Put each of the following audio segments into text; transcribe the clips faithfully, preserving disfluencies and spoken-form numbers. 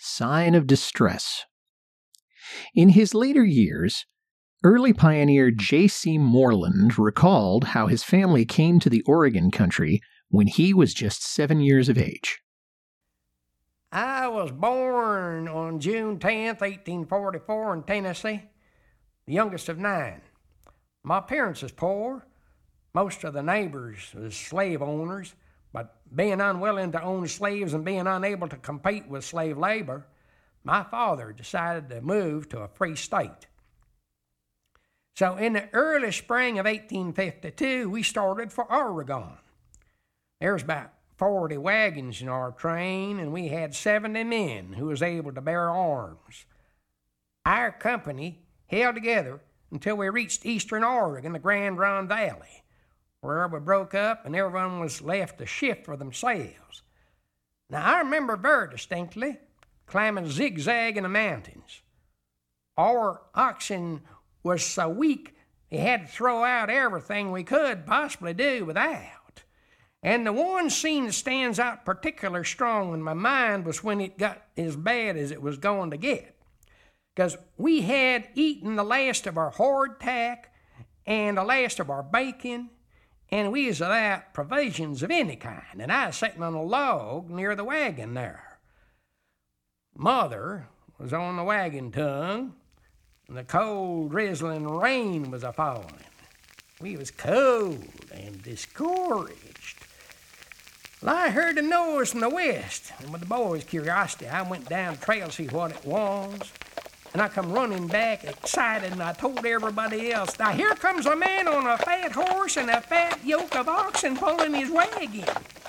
sign of distress. In his later years, early pioneer J C Moreland recalled how his family came to the Oregon country when he was just seven years of age. I was born on June tenth, eighteen forty-four in Tennessee, the youngest of nine. My parents was poor. Most of the neighbors was slave owners, but being unwilling to own slaves and being unable to compete with slave labor, my father decided to move to a free state. So in the early spring of eighteen fifty-two, we started for Oregon. There was about forty wagons in our train, and we had seventy men who was able to bear arms. Our company held together until we reached eastern Oregon, the Grand Ronde Valley, where we broke up and everyone was left to shift for themselves. Now, I remember very distinctly climbing zigzag in the mountains. Our oxen was so weak, they had to throw out everything we could possibly do without. And the one scene that stands out particularly strong in my mind was when it got as bad as it was going to get. Because we had eaten the last of our hardtack and the last of our bacon, and we was without provisions of any kind. And I was sitting on a log near the wagon there. Mother was on the wagon tongue, and the cold, drizzling rain was a-falling. We was cold and discouraged. Well, I heard a noise from the west, and with the boys' curiosity, I went down the trail to see what it was. And I come running back excited, and I told everybody else, now here comes a man on a fat horse and a fat yoke of oxen pulling his wagon.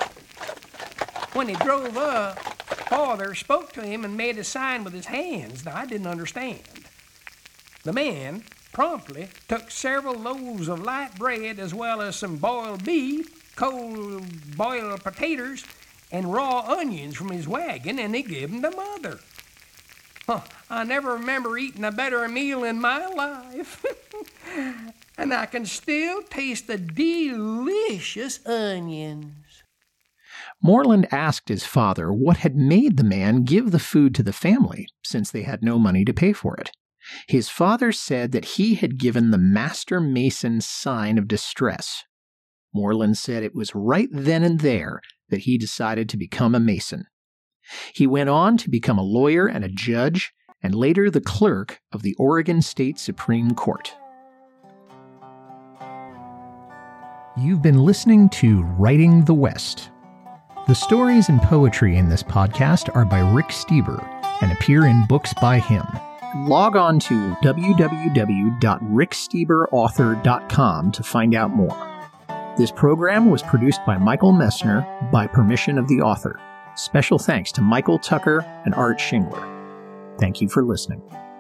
When he drove up, Father spoke to him and made a sign with his hands. Now, I didn't understand. The man promptly took several loaves of light bread as well as some boiled beef, cold boiled potatoes, and raw onions from his wagon, and he gave them to Mother. Huh, I never remember eating a better meal in my life. And I can still taste the delicious onions. Moreland asked his father what had made the man give the food to the family, since they had no money to pay for it. His father said that he had given the master mason sign of distress. Moreland said it was right then and there that he decided to become a mason. He went on to become a lawyer and a judge, and later the clerk of the Oregon State Supreme Court. You've been listening to Writing the West. The stories and poetry in this podcast are by Rick Steber and appear in books by him. Log on to w w w dot rick steber author dot com to find out more. This program was produced by Michael Messner by permission of the author. Special thanks to Michael Tucker and Art Shingler. Thank you for listening.